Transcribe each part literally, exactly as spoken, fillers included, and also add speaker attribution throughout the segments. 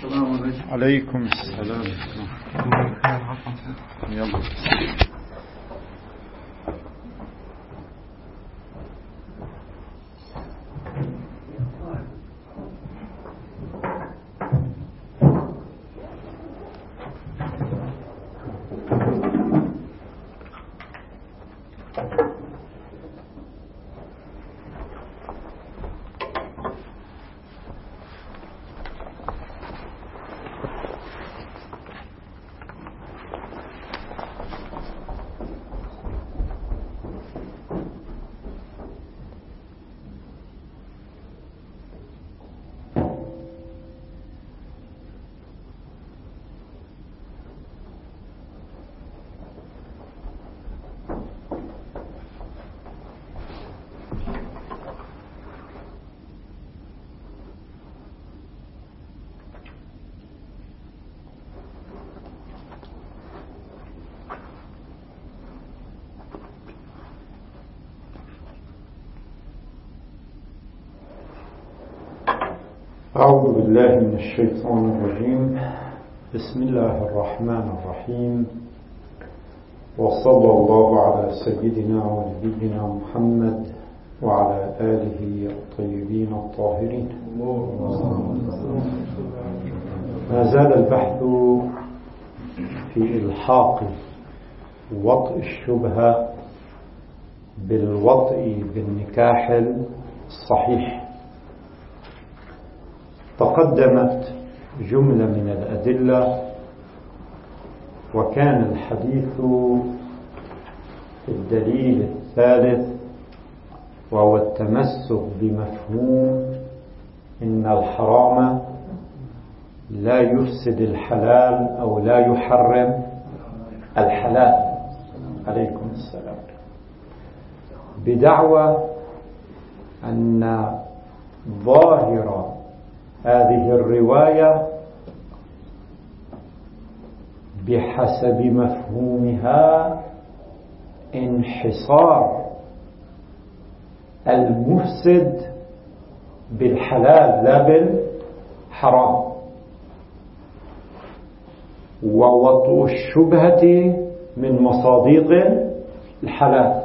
Speaker 1: السلام عليكم.
Speaker 2: عليكم السلام. يلا. أعوذ بالله من الشيطان الرجيم. بسم الله الرحمن الرحيم، وصلى الله على سيدنا ونبينا محمد وعلى آله الطيبين الطاهرين. ما زال البحث في إلحاق وطء الشبهة بالوطء بالنكاح الصحيح. تقدمت جملة من الأدلة، وكان الحديث في الدليل الثالث وهو التمسك بمفهوم إن الحرام لا يفسد الحلال أو لا يحرم الحلال. عليكم السلام. بدعوى أن ظاهر هذه الرواية بحسب مفهومها انحصار المفسد بالحلال لا بالحرام، ووطء الشبهة من مصادق الحلال.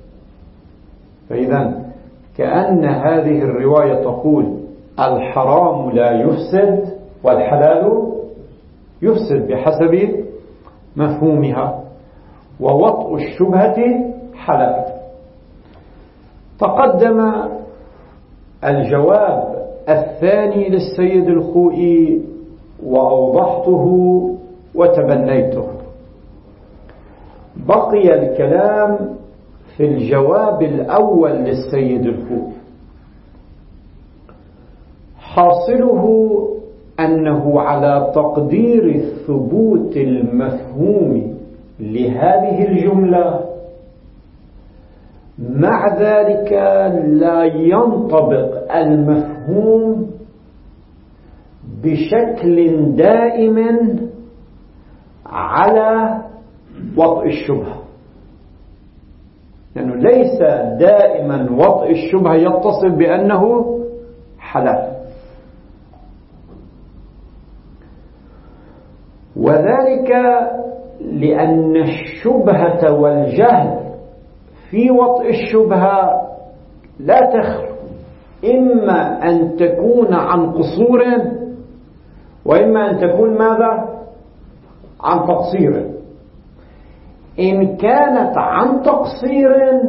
Speaker 2: فإذا كأن هذه الرواية تقول الحرام لا يفسد والحلال يفسد بحسب مفهومها، ووطء الشبهة حلال. تقدم الجواب الثاني للسيد الخوئي وأوضحته وتبنيته. بقي الكلام في الجواب الأول للسيد الخوئي. حاصله أنه على تقدير ثبوت المفهوم لهذه الجملة، مع ذلك لا ينطبق المفهوم بشكل دائم على وطء الشبهة، لأنه يعني ليس دائما وطء الشبهة يتصف بأنه حلال، وذلك لأن الشبهة والجهل في وطء الشبهة لا تخلو، إما أن تكون عن قصور وإما أن تكون ماذا؟ عن تقصير. إن كانت عن تقصير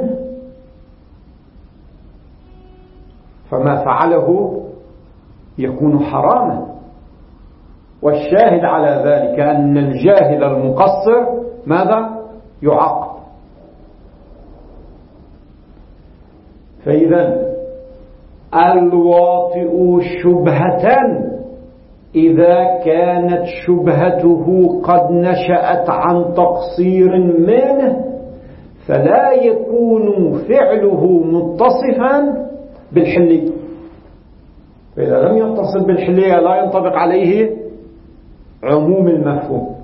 Speaker 2: فما فعله يكون حراما، والشاهد على ذلك أن الجاهل المقصر ماذا؟ يعاقب. فإذا الواطئ شبهة إذا كانت شبهته قد نشأت عن تقصير منه فلا يكون فعله متصفا بالحلية، فإذا لم يتصف بالحلية لا ينطبق عليه عموم المفهوم.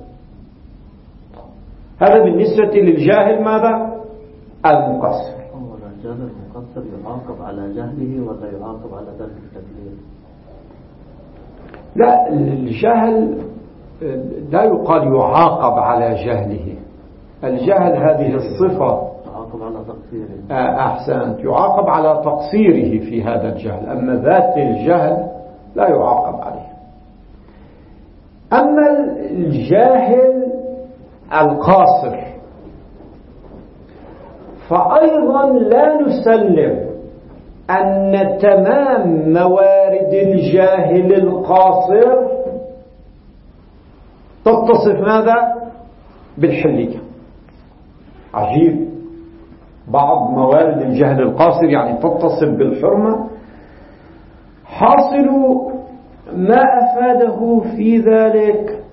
Speaker 2: هذا بالنسبة للجاهل ماذا؟ المقصر.
Speaker 1: الجاهل المقصر يعاقب على جهله ولا يعاقب على ترك التكليف؟
Speaker 2: لا، الجهل لا يقال يعاقب على جهله. الجهل هذه الصفة
Speaker 1: يعاقب على تقصيره.
Speaker 2: أحسنت، يعاقب على تقصيره في هذا الجهل، أما ذات الجهل لا يعاقب عليه. أما الجاهل القاصر فأيضا لا نسلم أن تمام موارد الجاهل القاصر تتصف ماذا؟ بالحلية. عجيب، بعض موارد الجهل القاصر يعني تتصف بالحرمة. حاصل ما أفاده في ذلك،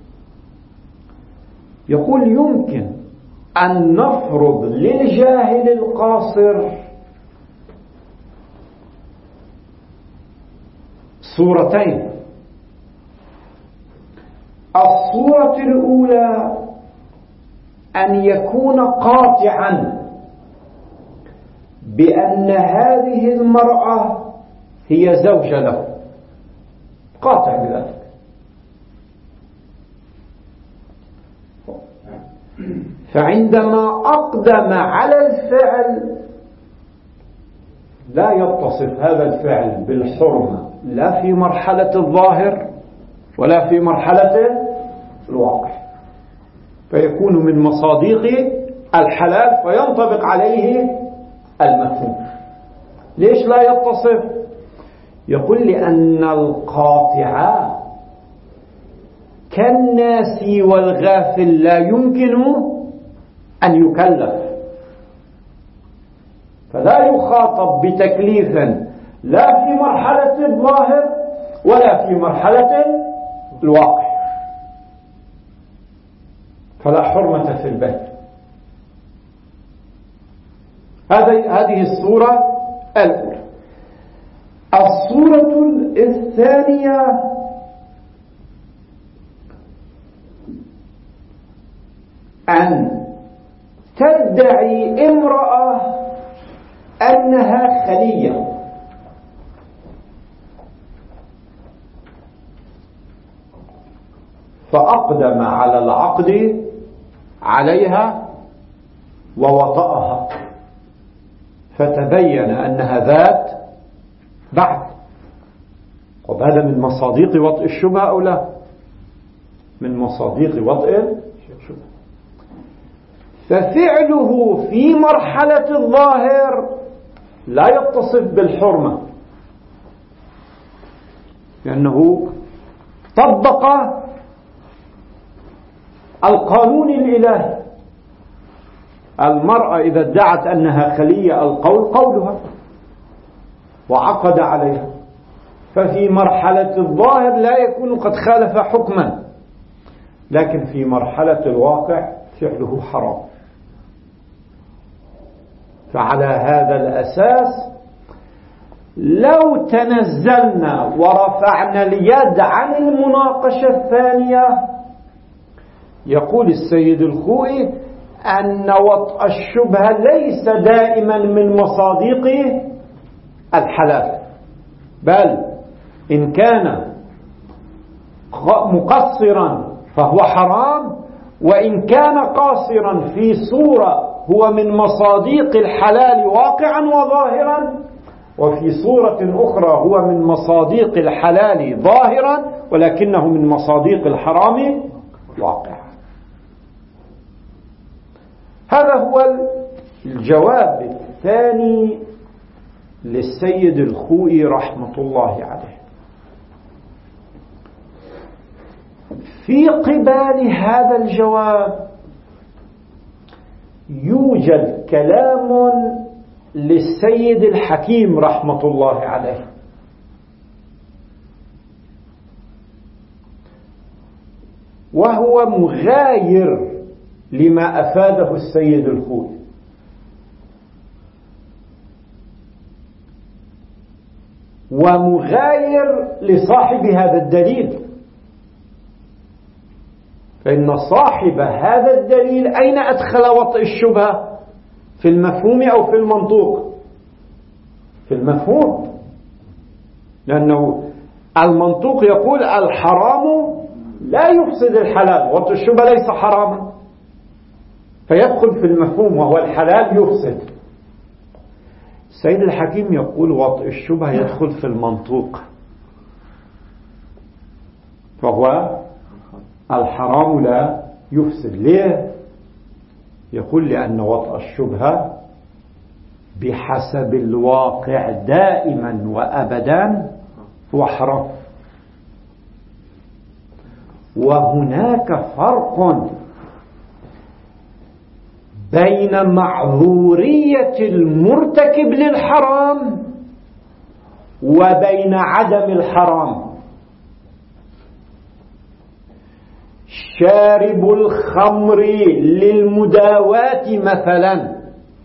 Speaker 2: يقول يمكن أن نفرض للجاهل القاصر صورتين. الصورة الأولى أن يكون قاطعا بأن هذه المرأة هي زوجة له، قاطع بذلك، فعندما أقدم على الفعل لا يتصف هذا الفعل بالحرمة لا في مرحلة الظاهر ولا في مرحلة الواقع، فيكون من مصاديق الحلال فينطبق عليه المفهوم. ليش لا يتصف؟ يقول لأن القاطع كالناسي والغافل لا يمكن أن يكلف، فلا يخاطب بتكليف لا في مرحلة الظاهر ولا في مرحلة الواقع، فلا حرمة في البيت. هذه الصورة الأولى. الصورة الثانية أن تدعي امرأة أنها خلية، فأقدم على العقد عليها ووطأها، فتبين أنها ذات بعد. وهذا من مصاديق وطئ الشبهة أو لا؟ من مصاديق وطئ الشبهة. ففعله في مرحلة الظاهر لا يتصف بالحرمة، لأنه طبق القانون الإلهي. المرأة إذا ادعت أنها خلية القول قولها وعقد عليها، ففي مرحلة الظاهر لا يكون قد خالف حكما، لكن في مرحلة الواقع فعله حرام. فعلى هذا الأساس لو تنزلنا ورفعنا اليد عن المناقشة الثانية، يقول السيد الخوئي أن وطأ الشبهة ليس دائما من مصاديق الحلال، بل إن كان مقصرا فهو حرام، وإن كان قاصرا في صورة هو من مصاديق الحلال واقعا وظاهرا، وفي صورة أخرى هو من مصاديق الحلال ظاهرا ولكنه من مصاديق الحرام واقعا. هذا هو الجواب الثاني للسيد الخوئي رحمة الله عليه. في قبال هذا الجواب يوجد كلام للسيد الحكيم رحمة الله عليه، وهو مغاير لما أفاده السيد الخوئي. ومغاير لصاحب هذا الدليل، فإن صاحب هذا الدليل أين أدخل وطئ الشبهة؟ في المفهوم أو في المنطوق؟ في المفهوم، لأنه المنطوق يقول الحرام لا يفسد الحلال، وطء الشبهة ليس حراما، فيدخل في المفهوم وهو الحلال يفسد. السيد الحكيم يقول وطء الشبهة يدخل في المنطوق، فهو الحرام لا يفسد. ليه؟ يقول لأن وطء الشبهة بحسب الواقع دائما وأبدا هو حرام، وهناك فرق بين معذورية المرتكب للحرام وبين عدم الحرام. شارب الخمر للمداواة مثلا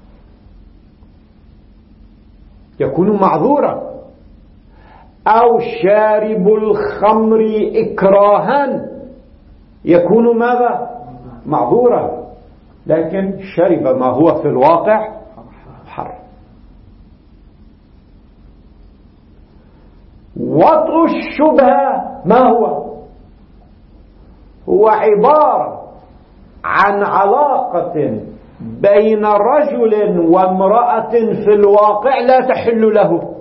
Speaker 2: يكون معذورا، أو شارب الخمر إكراها يكون ماذا؟ معذورا، لكن شرب ما هو في الواقع حرام. وطء الشبهة ما هو؟ هو عبارة عن علاقة بين رجل وامرأة في الواقع لا تحل له،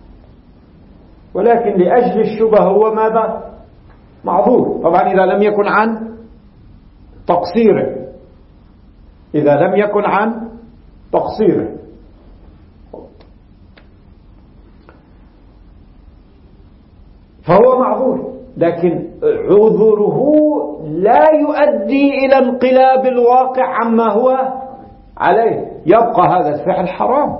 Speaker 2: ولكن لأجل الشبهة هو ماذا؟ معذور. طبعا إذا لم يكن عن تقصيره، إذا لم يكن عن تقصيره. فهو معذور، لكن عذره لا يؤدي إلى انقلاب الواقع عما هو عليه، يبقى هذا الفعل حرام.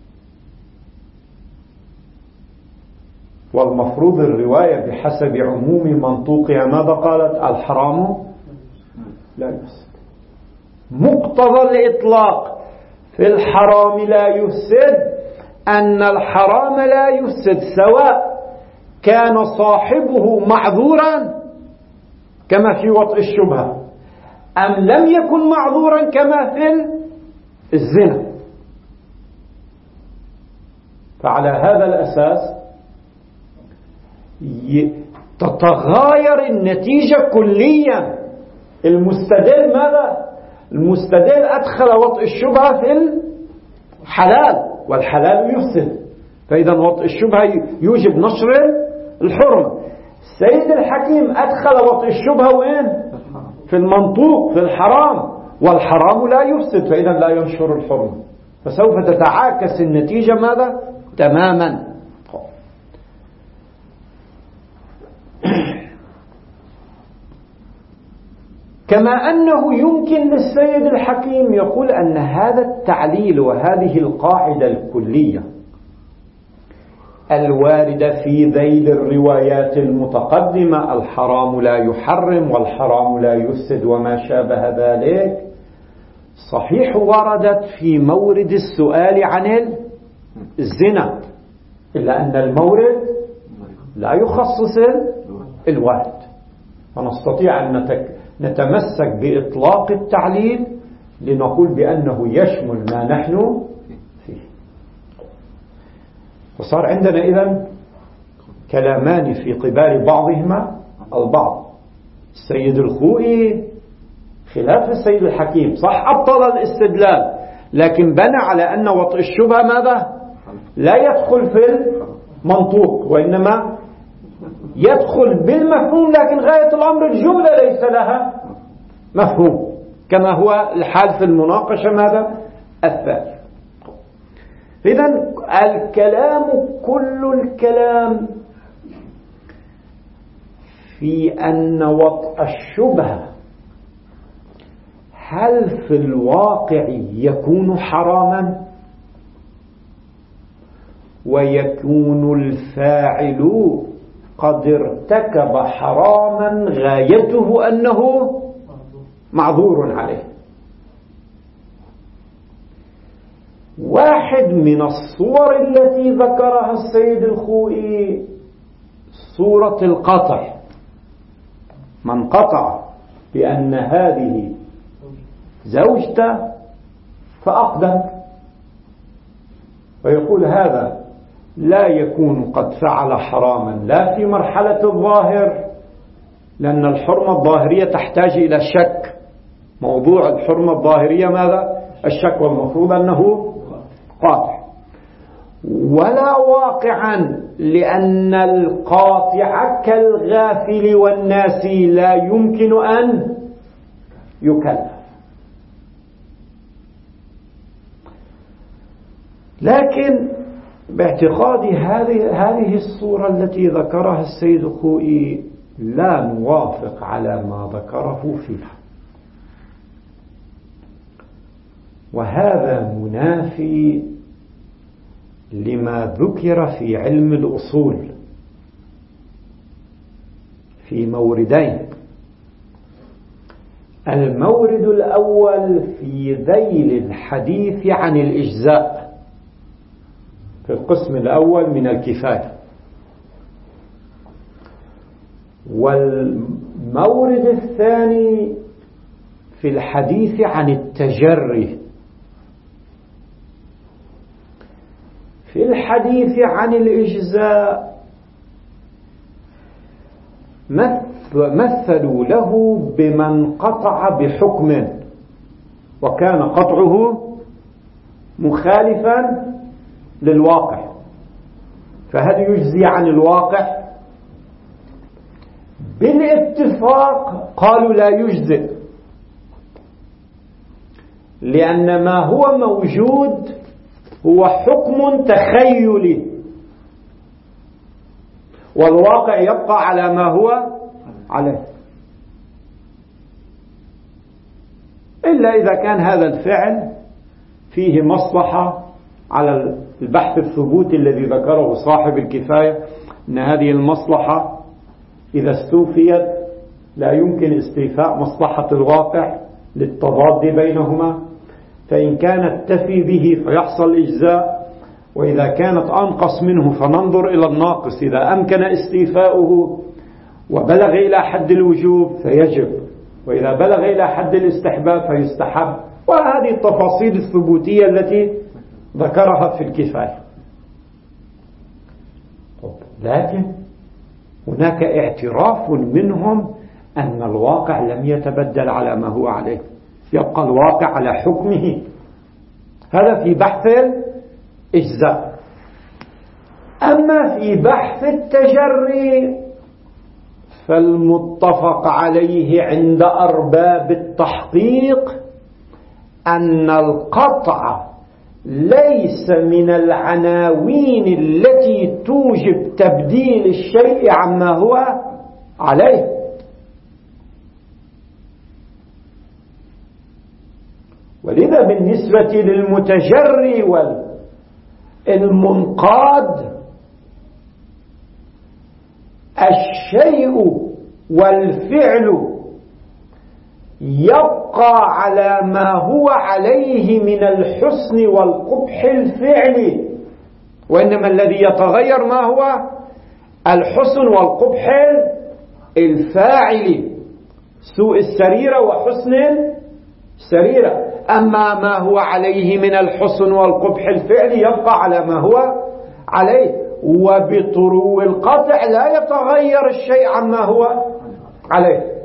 Speaker 2: والمفروض الرواية بحسب عموم منطوقها ماذا قالت؟ الحرام لا يفسد. مقتضى الإطلاق في الحرام لا يفسد أن الحرام لا يفسد سواء كان صاحبه معذورا كما في وطء الشبهة أم لم يكن معذورا كما في الزنا. فعلى هذا الأساس تتغاير النتيجة كليا. المستدل ماذا؟ المستدل أدخل وطء الشبهة في الحلال، والحلال يفسد، فإذا وطء الشبهة يوجب نشر الحرمة. السيد الحكيم أدخل وطء الشبهة وين؟ في المنطوق، في الحرام، والحرام لا يفسد، فإذا لا ينشر الحرمة، فسوف تتعاكس النتيجة ماذا؟ تماما. كما أنه يمكن للسيد الحكيم يقول أن هذا التعليل وهذه القاعدة الكلية الواردة في ذيل الروايات المتقدمة، الحرام لا يحرم والحرام لا يفسد وما شابه ذلك، صحيح وردت في مورد السؤال عن الزنا، إلا أن المورد لا يخصص الوارد، فنستطيع أن نتمسك بإطلاق التعليل لنقول بأنه يشمل ما نحن فيه. وصار عندنا إذن كلامان في قبال بعضهما البعض. السيد الخوئي خلاف السيد الحكيم، صح أبطل الاستدلال، لكن بنى على أن وطء الشبهة ماذا؟ لا يدخل في المنطوق، وإنما يدخل بالمفهوم، لكن غاية الأمر الجملة ليس لها مفهوم، كما هو الحال في المناقشة ماذا؟ الثالث. إذن الكلام كل الكلام في أن وطء الشبهة هل في الواقع يكون حراما ويكون الفاعل قد ارتكب حراما غايته أنه معذور عليه. واحد من الصور التي ذكرها السيد الخوئي صورة القطع، من قطع بأن هذه زوجته فأقدم، ويقول هذا لا يكون قد فعل حراما لا في مرحلة الظاهر، لأن الحرمة الظاهرية تحتاج إلى شك. موضوع الحرمة الظاهرية ماذا؟ الشك، والمفروض أنه قاطع. ولا واقعا، لأن القاطع كالغافل والناسي لا يمكن أن يكلف. لكن باعتقادي هذه هذه الصورة التي ذكرها السيد الخوئي لا نوافق على ما ذكره فيها، وهذا منافي لما ذكر في علم الأصول في موردين. المورد الأول في ذيل الحديث عن الإجزاء في القسم الأول من الكفاية، والمورد الثاني في الحديث عن التجري. في الحديث عن الإجزاء مثلوا له بمن قطع بحكم وكان قطعه مخالفا للواقع، فهل يجزي عن الواقع؟ بالاتفاق قالوا لا يجزئ، لأن ما هو موجود هو حكم تخيلي، والواقع يبقى على ما هو عليه، إلا إذا كان هذا الفعل فيه مصلحة على البحث الثبوتي الذي ذكره صاحب الكفاية، أن هذه المصلحة إذا استوفيت لا يمكن استيفاء مصلحة الواقع للتضاد بينهما، فإن كانت تفي به فيحصل إجزاء، وإذا كانت أنقص منه فننظر إلى الناقص، إذا أمكن استيفاؤه وبلغ إلى حد الوجوب فيجب، وإذا بلغ إلى حد الاستحباب فيستحب، وهذه التفاصيل الثبوتية التي ذكرها في الكفاية. لكن هناك اعتراف منهم أن الواقع لم يتبدل على ما هو عليه، يبقى الواقع على حكمه. هذا في بحث الإجزاء. أما في بحث التجري فالمتفق عليه عند أرباب التحقيق أن القطع ليس من العناوين التي توجب تبديل الشيء عما هو عليه، ولذا بالنسبة للمتجري والمنقاد الشيء والفعل يبقى على ما هو عليه من الحسن والقبح الفعلي، وإنما الذي يتغير ما هو الحسن والقبح الفاعلي، سوء السريرة وحسن السريرة. أما ما هو عليه من الحسن والقبح الفعلي يبقى على ما هو عليه، وبطرو القطع لا يتغير الشيء عما هو عليه.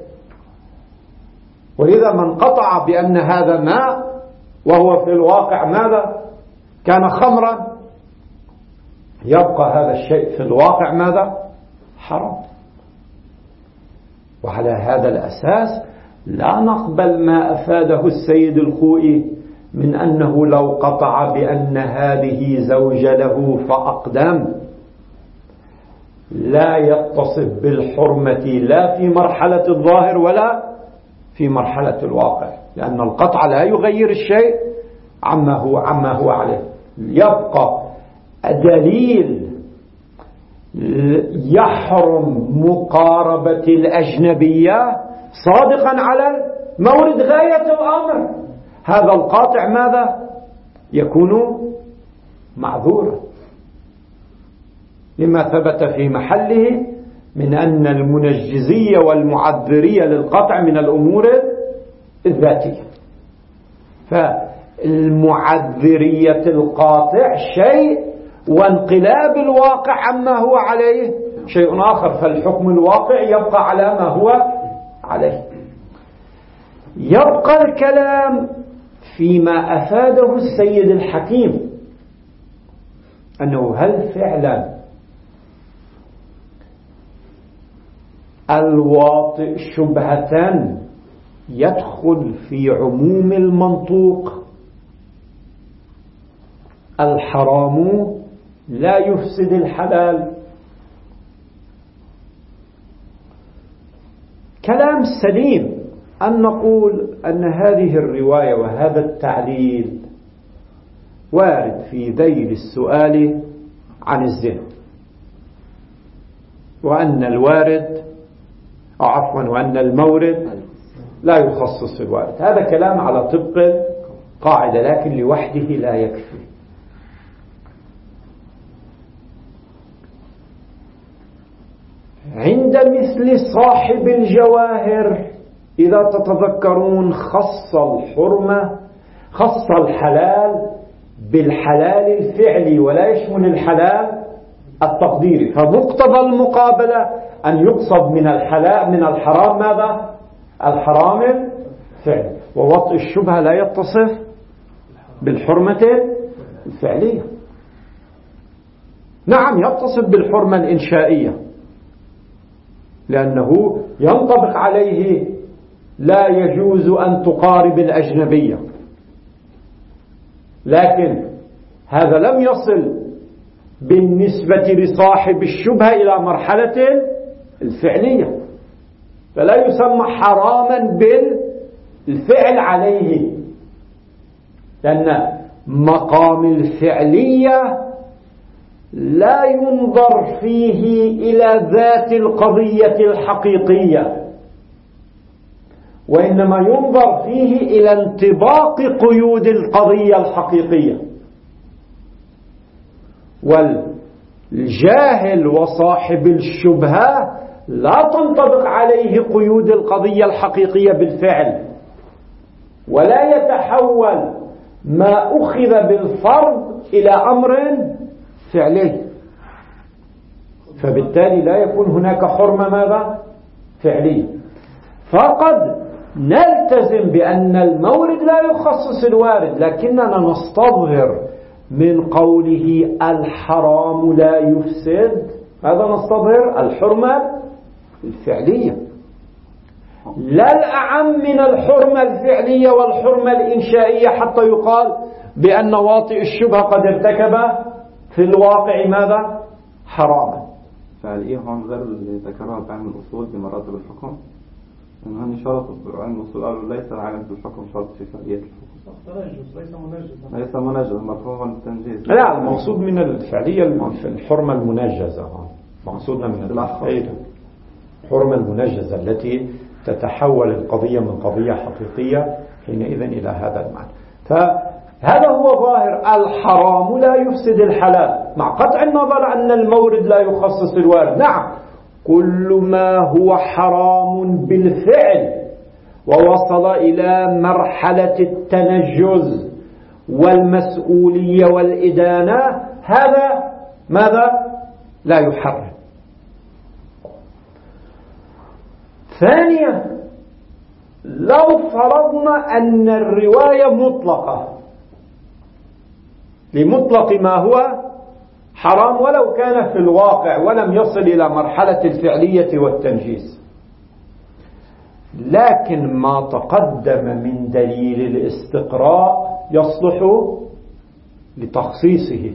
Speaker 2: ولذا من قطع بأن هذا ماء وهو في الواقع ماذا؟ كان خمرا، يبقى هذا الشيء في الواقع ماذا؟ حرام. وعلى هذا الأساس لا نقبل ما أفاده السيد الخوئي من أنه لو قطع بأن هذه زوجة له فأقدم لا يتصف بالحرمة لا في مرحلة الظاهر ولا في مرحلة الواقع، لأن القطع لا يغير الشيء عما هو عما هو عليه. يبقى دليل يحرم مقاربة الأجنبية صادقا على مورد غاية الأمر، هذا القاطع ماذا؟ يكون معذورا لما ثبت في محله من أن المنجزية والمعذرية للقطع من الأمور الذاتية. فالمعذرية القاطع شيء، وانقلاب الواقع عما هو عليه شيء آخر، فالحكم الواقع يبقى على ما هو عليه. يبقى الكلام فيما أفاده السيد الحكيم، أنه هل فعلا الواطئ شبهة يدخل في عموم المنطوق؟ الحرام لا يفسد الحلال. كلام سليم أن نقول أن هذه الرواية وهذا التعليل وارد في ذيل السؤال عن الزنا، وأن الوارد أو عفوا وأن المورد لا يخصص الوارد. هذا كلام على طبق قاعدة، لكن لوحده لا يكفي. عند مثل صاحب الجواهر إذا تتذكرون خص الحرمة خص الحلال بالحلال الفعلي ولا يشمل الحلال التقديري، فمقتضى المقابلة أن يقصد من الحلال من الحرام ماذا؟ الحرام الفعلي. ووطء الشبهة لا يتصف بالحرمة الفعلية. نعم يتصف بالحرمة الإنشائية، لأنه ينطبق عليه لا يجوز أن تقارب الأجنبية، لكن هذا لم يصل بالنسبة لصاحب الشبهة إلى مرحلة الفعلية، فلا يسمى حراما بالفعل عليه، لأن مقام الفعلية لا ينظر فيه إلى ذات القضية الحقيقية، وإنما ينظر فيه إلى انطباق قيود القضية الحقيقية. والجاهل وصاحب الشبهة لا تنطبق عليه قيود القضية الحقيقية بالفعل، ولا يتحول ما أخذ بالفرض إلى أمر فعلي، فبالتالي لا يكون هناك حرمة ماذا؟ فعلية. فقد نلتزم بأن المورد لا يخصص الوارد، لكننا نستظهر من قوله الحرام لا يفسد، هذا نستظهر الحرمة الفعلية، لا الأعم من الحرمة الفعلية والحرمة الإنشائية حتى يقال بأن واطئ الشبهة قد ارتكب في الواقع ماذا؟ حراما.
Speaker 1: فعليه هون غير اللي ذكرها بعلم الأصول بمراتب الحكم، إنهم شرطوا بعلم الأصول قالوا ليس العالم في الحكم شرط في فعلية الحكم،
Speaker 3: تنجز ليس منجزا،
Speaker 1: ليس منجز مرفوع التنجيز.
Speaker 2: لا، المقصود من الفعلية الحرمة المنجزة، مقصودنا من الفعلية الحرمة المنجزة التي تتحول القضية من قضية حقيقية حينئذ إلى هذا المعنى. فهذا هو ظاهر الحرام لا يفسد الحلال، مع قطع النظر أن المورد لا يخصص الوارد. نعم، كل ما هو حرام بالفعل ووصل إلى مرحلة التنجز والمسؤولية والإدانة، هذا ماذا؟ لا يحرم. ثانيا، لو فرضنا أن الرواية مطلقة لمطلق ما هو حرام ولو كان في الواقع ولم يصل إلى مرحلة الفعلية والتنجيز، لكن ما تقدم من دليل الاستقراء يصلح لتخصيصه،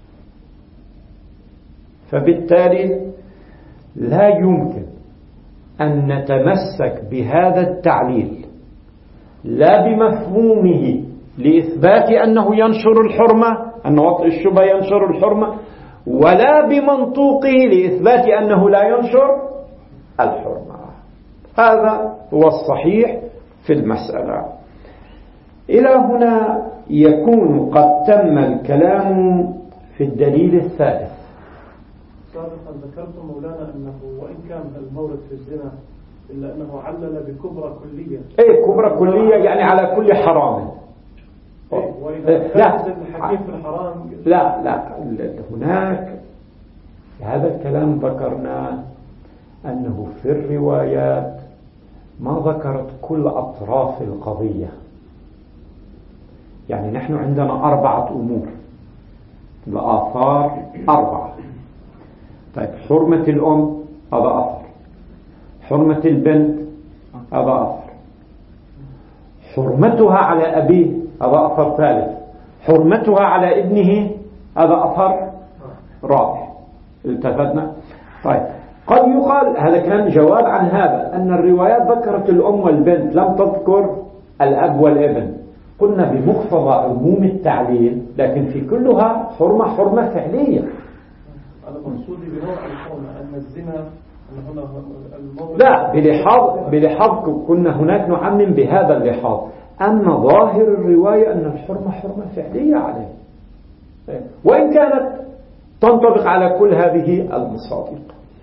Speaker 2: فبالتالي لا يمكن أن نتمسك بهذا التعليل لا بمفهومه لإثبات أنه ينشر الحرمة، أن وطئ الشبهة ينشر الحرمة، ولا بمنطوقه لإثبات أنه لا ينشر الحرمة. هذا هو الصحيح في المسألة. إلى هنا يكون قد تم الكلام في الدليل الثالث.
Speaker 3: سابقا ذكرت مولانا أنه وإن كان المورد في الزنا إلا أنه علل بكبرى كلية.
Speaker 2: إيه كبرى كلية يعني على كل حرام.
Speaker 3: إيه، وإذا كان الحكيم في الحرام
Speaker 2: لا لا هناك هذا الكلام ذكرناه أنه في الروايات ما ذكرت كل أطراف القضية. يعني نحن عندنا أربعة أمور، الآثار أربعة. طيب حرمة الأم هذا أثر، حرمة البنت هذا أثر، حرمتها على أبيه هذا أثر ثالث، حرمتها على ابنه هذا أثر رابع. التفتنا؟ طيب قد يقال هذا كان جواب عن هذا أن الروايات ذكرت الأم والبنت لم تذكر الأب والابن. قلنا بمقتضى عموم التعليل لكن في كلها حرمة حرمة فعلية.
Speaker 3: أنا مقصودي بنوع الحرمة أن الزنا
Speaker 2: لا بلحاظ بلحاظ كنا هناك نعمم بهذا اللحاظ أن ظاهر الرواية أن الحرمة حرمة فعلية عليه وإن كانت تنطبق على كل هذه المصادق.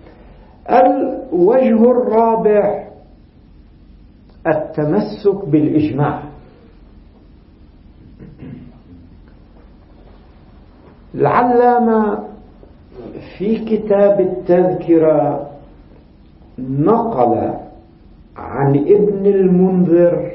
Speaker 2: الوجه الرابع التمسك بالإجماع. العلامة في كتاب التذكرة نقل عن ابن المنذر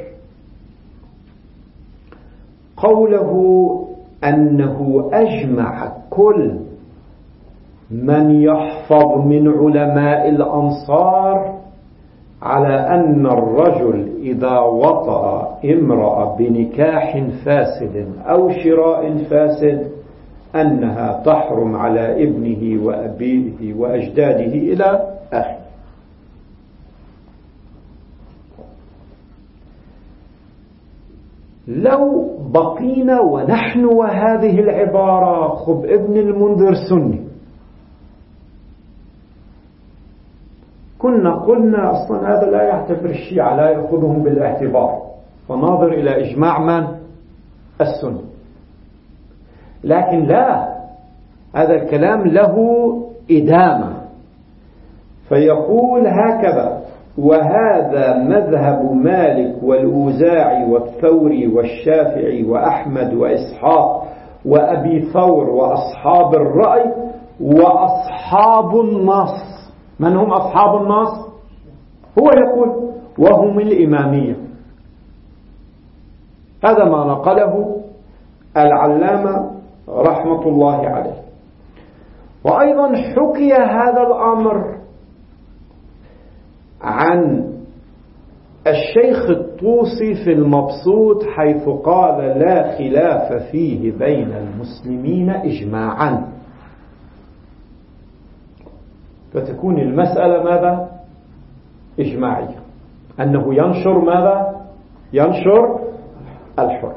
Speaker 2: قوله أنه أجمع كل من يحفظ من علماء الأنصار على أن الرجل إذا وطأ امرأة بنكاح فاسد أو شراء فاسد أنها تحرم على ابنه وأبيه وأجداده إلى آخره. لو بقينا ونحن وهذه العبارة خب ابن المنذر سني كنا قلنا أصلا هذا لا يعتبر الشيعة لا يأخذهم بالاعتبار فناظر إلى إجماع من؟ السنة. لكن لا هذا الكلام له إدامة فيقول هكذا: وهذا مذهب مالك والأوزاعي والثوري والشافعي وأحمد وإسحاق وأبي ثور وأصحاب الرأي وأصحاب النص. من هم أصحاب النص؟ هو يقول وهم الإمامية. هذا ما نقله العلامة رحمة الله عليه. وأيضا حكي هذا الأمر عن الشيخ الطوسي في المبسوط حيث قال لا خلاف فيه بين المسلمين إجماعا. فتكون المسألة ماذا؟ إجماعية، أنه ينشر ماذا؟ ينشر الحر.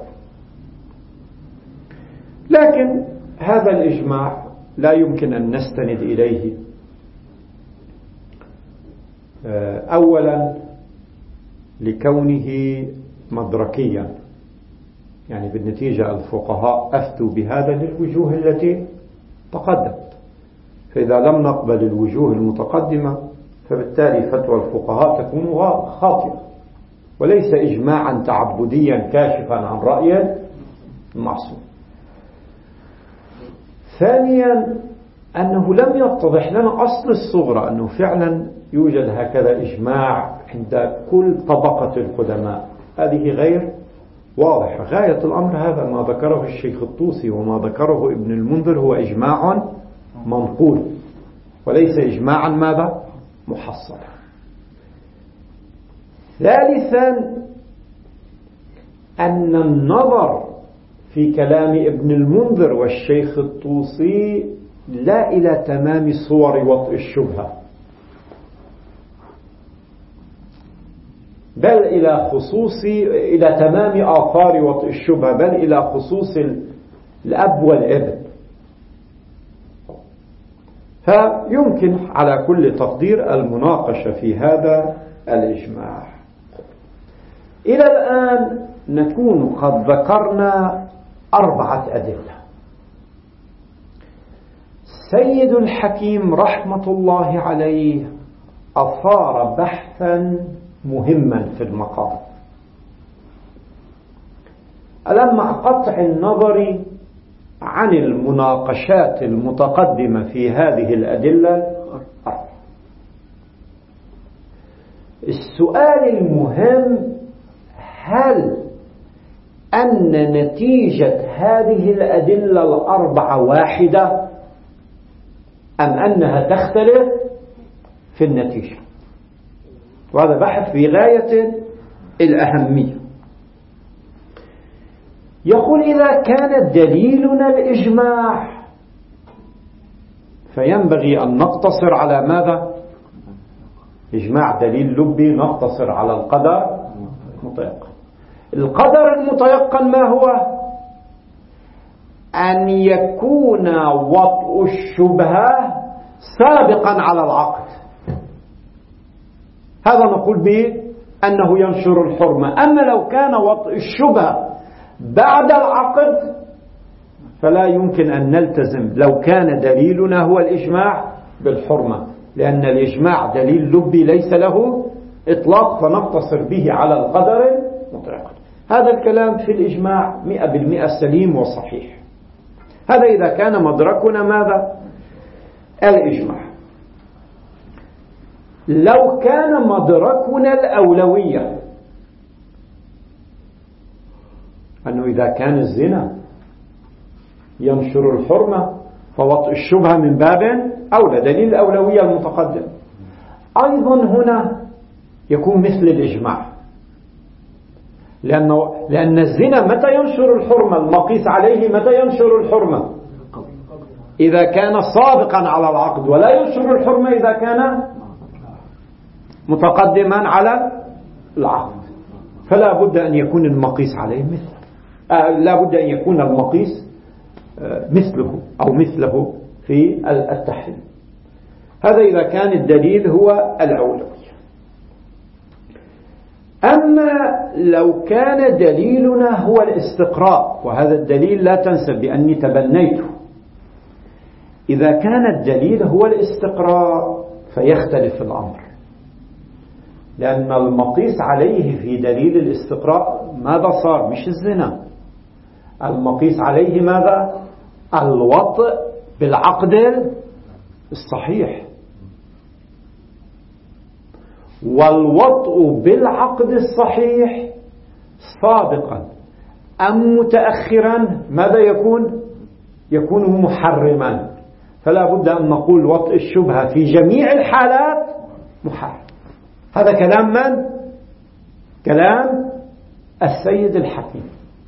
Speaker 2: لكن هذا الإجماع لا يمكن أن نستند إليه أولا لكونه مدركيا، يعني بالنتيجة الفقهاء أفتوا بهذا للوجوه التي تقدمت، فإذا لم نقبل الوجوه المتقدمة فبالتالي فتوى الفقهاء تكون خاطئة وليس إجماعا تعبديا كاشفا عن رأي المعصوم. ثانيا أنه لم يتضح لنا أصل الصغرى أنه فعلا يوجد هكذا إجماع عند كل طبقة القدماء، هذه غير واضحة. غاية الأمر هذا ما ذكره الشيخ الطوسي وما ذكره ابن المنذر هو إجماع منقول وليس إجماعا ماذا؟ محصلا. ثالثا أن النظر في كلام ابن المنذر والشيخ الطوسي لا إلى تمام صور وطئ الشبهة بل إلى خصوص إلى تمام آثار وطئ الشبهة بل إلى خصوص الأب والابن. فيمكن على كل تقدير المناقشة في هذا الإجماع. إلى الآن نكون قد ذكرنا أربعة أدلة. سيد الحكيم رحمة الله عليه أثار بحثا مهما في المقام. ألم مع قطع النظر عن المناقشات المتقدمة في هذه الأدلة الأربعة. السؤال المهم: هل أن نتيجة هذه الأدلة الأربعة واحدة أم أنها تختلف في النتيجة؟ وهذا بحث في غاية الأهمية. يقول: إذا كان دليلنا الإجماع فينبغي أن نقتصر على ماذا؟ إجماع دليل لبي، نقتصر على القدر المتيقن. القدر المتيقن ما هو؟ أن يكون وطء الشبهة سابقا على العقد. هذا نقول به أنه ينشر الحرمة. أما لو كان وطء الشبهة بعد العقد فلا يمكن أن نلتزم لو كان دليلنا هو الإجماع بالحرمة، لأن الإجماع دليل لبي ليس له إطلاق، فنقتصر به على القدر المتيقن. هذا الكلام في الإجماع مئة بالمئة سليم وصحيح. هذا إذا كان مدركنا ماذا؟ الإجماع. لو كان مدركنا الأولوية، أنه إذا كان الزنا ينشر الحرمة فوطء الشبهة من باب أولى، دليل الأولوية المتقدم، أيضا هنا يكون مثل الإجماع، لأنه لأن الزنا متى ينشر الحرمة؟ المقيس عليه متى ينشر الحرمة؟ إذا كان سابقا على العقد، ولا ينشر الحرمة إذا كان متقدما على العقد. فلا بد أن يكون المقيس عليه مثله، آه لا بد أن يكون المقيس آه مثله أو مثله في التحريم. هذا إذا كان الدليل هو الأولوية. أما لو كان دليلنا هو الاستقراء، وهذا الدليل لا تنسى بأني تبنيته، إذا كان الدليل هو الاستقراء فيختلف الأمر، لأن المقيس عليه في دليل الاستقراء ماذا صار؟ مش الزنا، المقيس عليه ماذا؟ الوطء بالعقد الصحيح. والوطء بالعقد الصحيح سابقا أم متأخرا ماذا يكون؟ يكون محرما. فلا بد أن نقول وطء الشبهة في جميع الحالات محرم. هذا كلام من؟ كلام السيد الحكيم.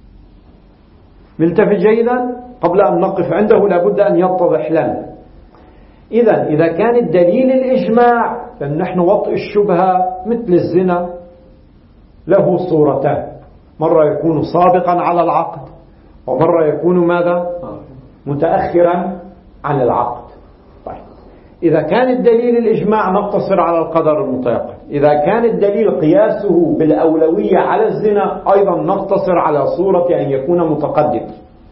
Speaker 2: ملتفت جيدا؟ قبل أن نقف عنده لابد أن يتضح لنا. إذا إذا كان الدليل الإجماع، لأن نحن وطء الشبهة مثل الزنا له صورتان، مرة يكون سابقا على العقد، ومرة يكون ماذا؟ متأخرا عن العقد. طيب، إذا كان الدليل الإجماع نقتصر على القدر المتيقن، إذا كان الدليل قياسه بالأولوية على الزنا أيضا نقتصر على صورة أن يكون متقدم.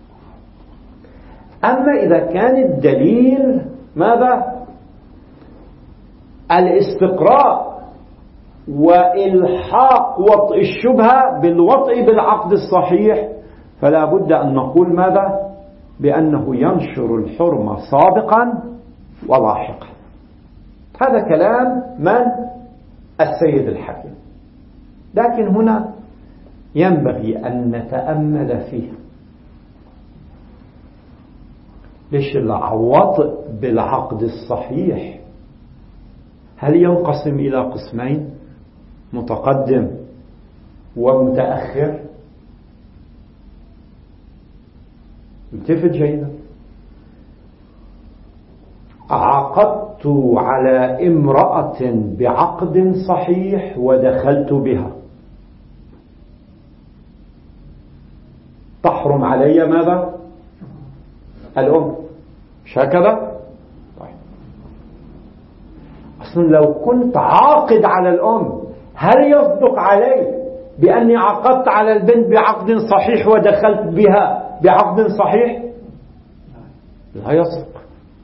Speaker 2: أما إذا كان الدليل ماذا؟ الاستقراء وإلحاق وطء الشبهة بالوطء بالعقد الصحيح، فلا بد أن نقول ماذا؟ بأنه ينشر الحرمة سابقا ولاحقا. هذا كلام من؟ السيد الحكيم. لكن هنا ينبغي أن نتأمل فيه. ليش الوطء بالعقد الصحيح هل ينقسم إلى قسمين، متقدم ومتأخر؟ التفت جيدا. عقدت على امرأة بعقد صحيح ودخلت بها، تحرم علي ماذا؟ الأم، مش هكذا؟ طيب. أصلا لو كنت عاقد على الأم هل يصدق علي بأني عقدت على البنت بعقد صحيح ودخلت بها بعقد صحيح؟ لا يصدق.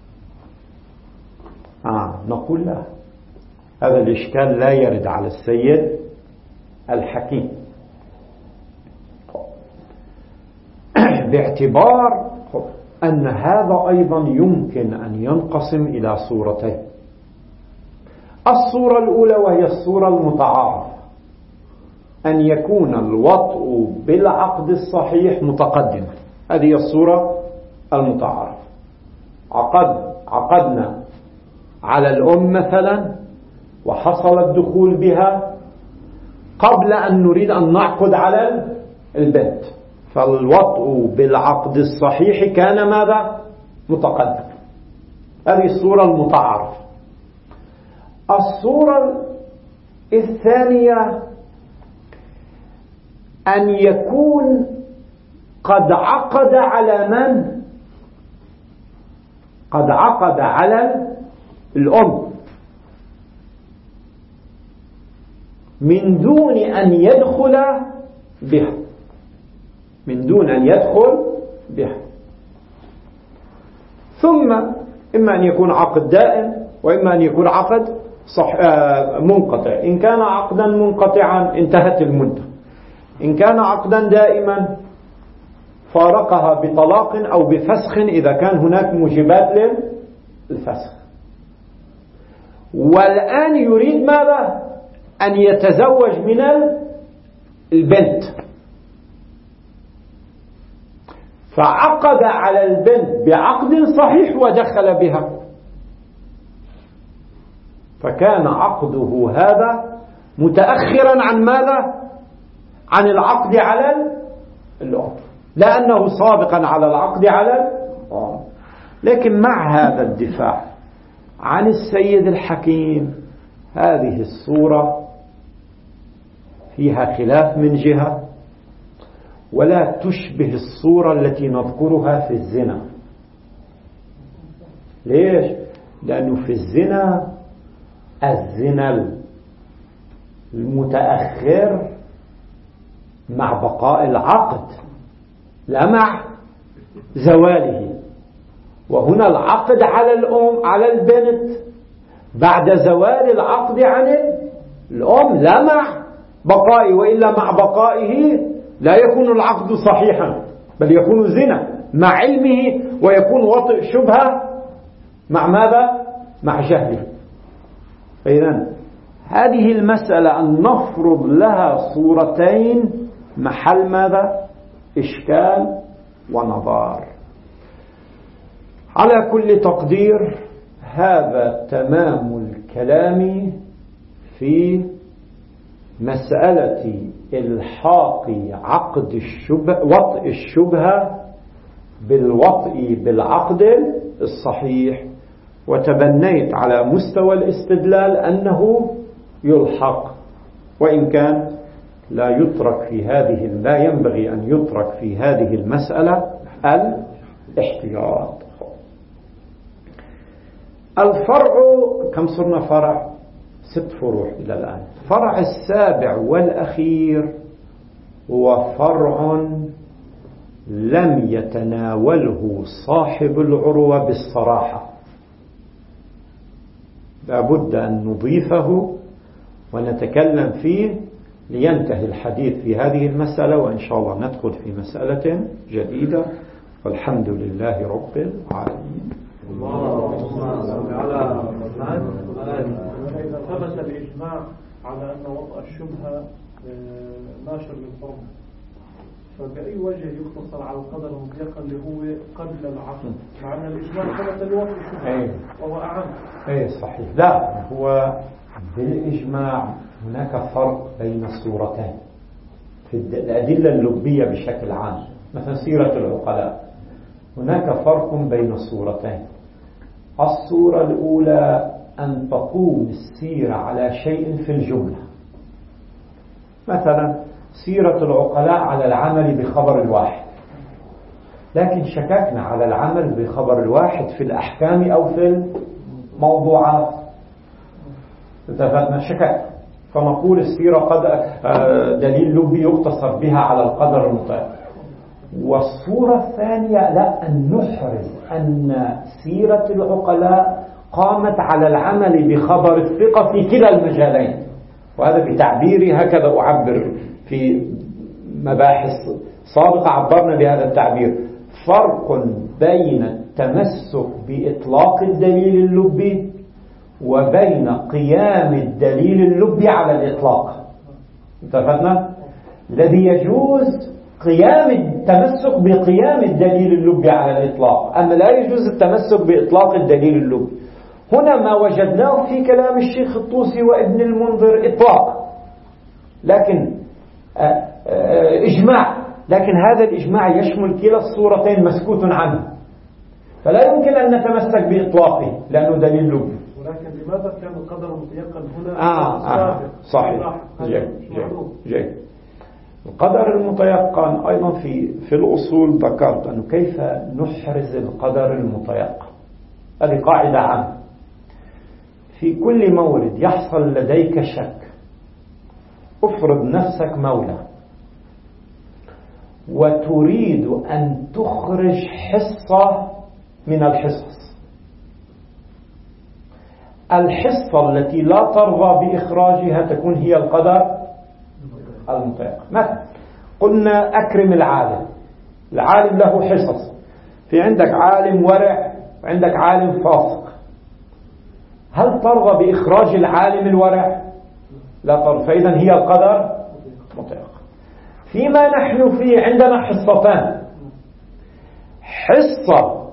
Speaker 2: آه نقول لا، هذا الإشكال لا يرد على السيد الحكيم، باعتبار أن هذا أيضا يمكن أن ينقسم إلى صورتين. الصورة الأولى وهي الصورة المتعارف، أن يكون الوطء بالعقد الصحيح متقدما. هذه الصورة المتعارف. عقد عقدنا على الأم مثلا وحصل الدخول بها قبل أن نريد أن نعقد على البنت، فالوطء بالعقد الصحيح كان ماذا؟ متقدم. هذه الصورة المتعارف. الصورة الثانية أن يكون قد عقد على من؟ قد عقد على الأم من دون أن يدخل بها، من دون أن يدخل بها. ثم إما أن يكون عقد دائم وإما أن يكون عقد صح منقطع. إن كان عقدا منقطعا انتهت المدة، إن كان عقدا دائما فارقها بطلاق أو بفسخ إذا كان هناك موجبات للفسخ. والآن يريد ماذا؟ أن يتزوج من البنت، فعقد على البنت بعقد صحيح ودخل بها، فكان عقده هذا متأخرا عن ماذا؟ عن العقد على الأم، لأنه سابقا على العقد على الأم. لكن مع هذا الدفاع عن السيد الحكيم هذه الصورة فيها خلاف من جهة، ولا تشبه الصورة التي نذكرها في الزنا. ليش؟ لأنه في الزنا الزنا المتأخر مع بقاء العقد لا مع زواله، وهنا العقد على الأم على البنت بعد زوال العقد عن الأم لا مع بقائه، وإلا مع بقائه لا يكون العقد صحيحا بل يكون زنا مع علمه، ويكون وطئ شبهة مع ماذا؟ مع جهله. فإذن هذه المسألة أن نفرض لها صورتين محل ماذا؟ إشكال ونظار. على كل تقدير هذا تمام الكلام في مسألة إلحاق عقد الشبه وطئ الشبهة بالوطئ بالعقد الصحيح، وتبنيت على مستوى الاستدلال أنه يلحق، وإن كان لا يترك في هذه لا ينبغي أن يترك في هذه المسألة الاحتياط. الفرع كم صرنا فرع؟ ست فروع إلى الآن. فرع السابع والأخير هو فرع لم يتناوله صاحب العروة بالصراحة، لابد أن نضيفه ونتكلم فيه لينتهي الحديث في هذه المسألة، وإن شاء الله ندخل في مسألة جديدة، والحمد لله رب العالمين.
Speaker 3: إذا ثبت الإجماع على أن وطأ الشبهة ناشر للحرمة، فبأي وجه يقتصر على القدر المطلق اللي هو قبل العقد، مع أن الإجماع ثبت لوطأ الشبهة وهو أعم؟
Speaker 2: أي صحيح. لا، هو بالإجماع هناك فرق بين الصورتين في الأدلة اللبية بشكل عام، مثلا سيرة العقلاء، هناك فرق بين الصورتين. الصورة الأولى أن تقوم السيرة على شيء في الجملة، مثلا سيرة العقلاء على العمل بخبر الواحد، لكن شككنا على العمل بخبر الواحد في الأحكام أو في الموضوعات، اتفقنا شكك، فنقول السيرة قد دليل لبي يقتصر بها على القدر المطلق. والصورة الثانية لا، أن نحرز أن سيرة العقلاء قامت على العمل بخبر الثقة في كلا المجالين، وهذا بتعبيري هكذا أعبر في مباحث سابقة، عبرنا بهذا التعبير. فرق بين التمسك بإطلاق الدليل اللبي وبين قيام الدليل اللبي على الإطلاق. اتفقنا؟ الذي يجوز قيام التمسك بقيام الدليل اللبي على الإطلاق، أما لا يجوز التمسك بإطلاق الدليل اللبي. هنا ما وجدناه في كلام الشيخ الطوسي وابن المنذر إطلاق، لكن إجماع، لكن هذا الإجماع يشمل كلا الصورتين مسكوت عنه، فلا يمكن أن نتمسك بإطلاقه لأنه دليل لبي.
Speaker 3: ولكن لماذا كان القدر متيقن هنا؟
Speaker 2: آه, آه صحيح. جيد جيد. القدر المتيقن أيضا في في الأصول ذكرت أنه كيف نحرز القدر المتيقن. هذه قاعدة عامة. في كل مورد يحصل لديك شك افرض نفسك مولى وتريد أن تخرج حصة من الحصص، الحصة التي لا ترضى بإخراجها تكون هي القدر المتيقن. مثلا قلنا أكرم العالم، العالم له حصص، في عندك عالم ورع وعندك عالم فاسق، هل ترضى بإخراج العالم الورع؟ لا ترضى، فإذا هي القدر متيقن. فيما نحن فيه عندنا حصتان، حصة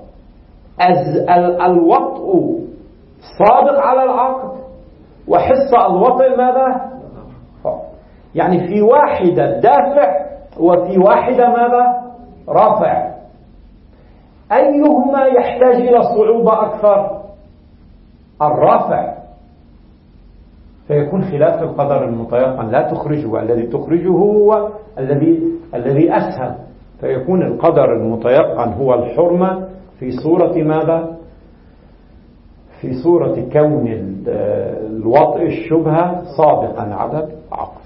Speaker 2: الوطء صادق على العقد، وحصة الوطء ماذا؟ يعني في واحدة دافع وفي واحدة ماذا؟ رافع. أيهما يحتاج إلى صعوبة أكثر؟ الرافع. فيكون خلاف القدر المتيقن لا تخرجه، الذي تخرجه هو الذي الذي أسهل، فيكون القدر المتيقن هو الحرمة في صورة ماذا؟ في صورة كون الوطء الشبهة صادقا على العقل.